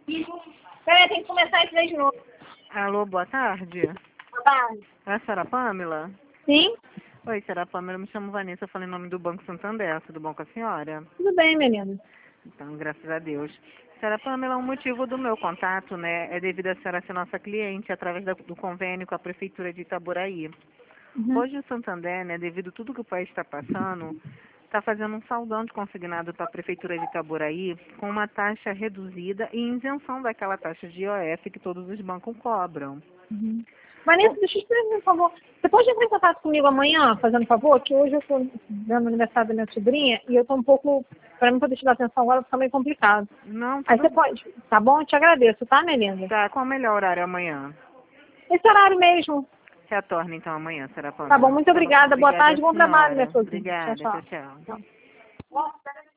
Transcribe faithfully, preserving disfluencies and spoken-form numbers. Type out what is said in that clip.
Peraí, tem que começar esse daí de novo. Alô, boa tarde. Boa tarde. É a senhora Pamela? Sim? Oi, senhora Pamela, eu me chamo Vanessa, eu falei em nome do Banco Santander, tudo bom com a senhora? Tudo bem, menina. Então, graças a Deus. Senhora Pamela, o motivo do meu contato, né, é devido a senhora ser nossa cliente através da- do convênio com a Prefeitura de Itaboraí. Uhum. Hoje o Santander, né, devido a tudo que o país está passando, está fazendo um saldão de consignado para a Prefeitura de Itaboraí com uma taxa reduzida e isenção daquela taxa de I O F que todos os bancos cobram. Uhum. Vanessa, deixa eu te pedir, por favor. Você pode entrar em contato comigo amanhã, fazendo favor? Que hoje eu estou dando o aniversário da minha sobrinha e eu estou um pouco, para mim poder te dar atenção agora, fica meio complicado. Não, Aí você tudo pode, tá bom? Eu te agradeço, tá, minha linda? tá. Qual o melhor horário amanhã? Esse horário mesmo. Retorne então amanhã, senhora Tá bom, Pamela. muito Tá bom. obrigada. Boa Obrigada, tarde, bom trabalho, minha senhora. sobrinha. Tchau, Obrigada. Tchau, tchau. tchau. Tchau.